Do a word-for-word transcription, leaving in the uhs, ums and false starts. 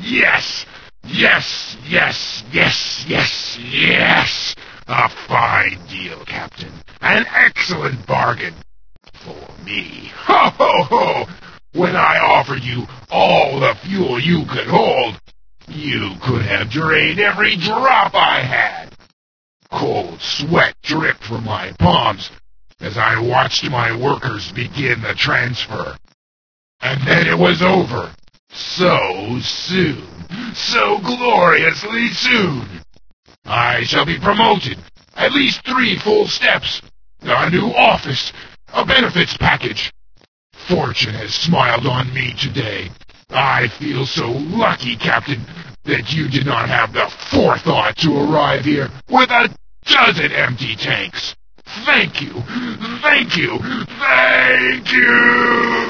Yes! Yes! Yes! Yes! Yes! Yes! A fine deal, Captain. An excellent bargain. For me. Ho ho ho! When I offered you all the fuel you could hold, you could have drained every drop I had. Cold sweat dripped from my palms as I watched my workers begin the transfer. And then it was over. So soon. So gloriously soon. I shall be promoted. At least three full steps. A new office. A benefits package. Fortune has smiled on me today. I feel so lucky, Captain, that you did not have the forethought to arrive here with a dozen empty tanks. Thank you. Thank you. Thank you.